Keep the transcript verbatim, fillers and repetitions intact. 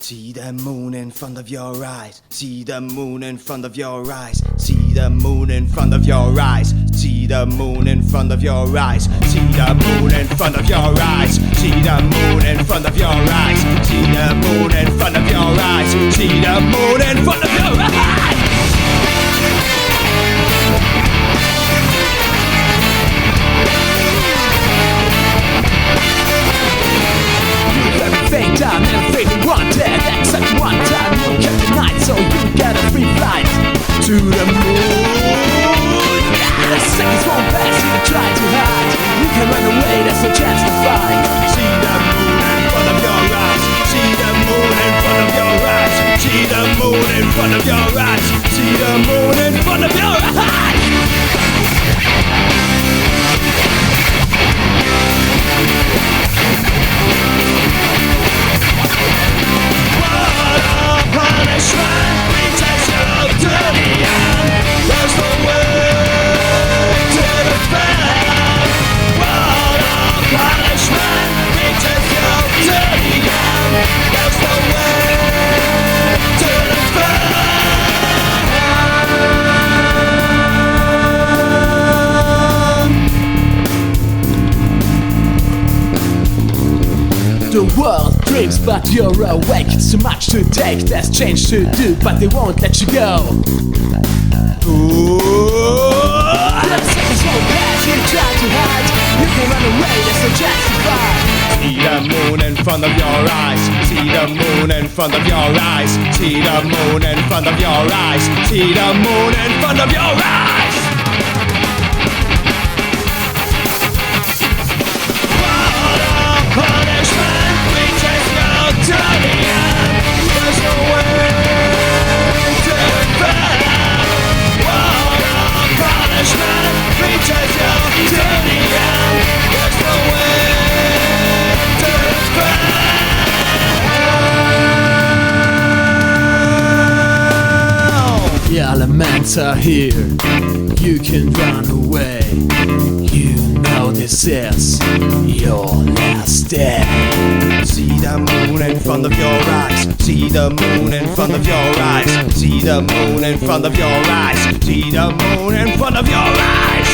See the moon in front of your eyes. See the moon in front of your eyes. See the moon in front of your eyes. See the moon in front of your eyes. See the moon in front of your eyes. See the moon in front of your eyes. See the moon in front of your eyes. See the moon in front of your eyes. Everything done, everything you wanted, except one time you kept the night, so you get a free flight to the moon. The seconds won't pass, you try to hide. You can run away, there's no chance to fight. See the moon in front of your eyes. See the moon in front of your eyes. See the moon in front of your eyes. See the moon in front of your eyes. The world dreams, but you're awake. It's too much to take, there's change to do, but they won't let you go. Ooh. The seconds won't pass, you try to hide. You can run away, there's no chance to fight. See the moon in front of your eyes. See the moon in front of your eyes. See the moon in front of your eyes. See the moon in front of your eyes. The elements are here, you can run away. You know this is your last day. See the moon in front of your eyes. See the moon in front of your eyes. See the moon in front of your eyes. See the moon in front of your eyes.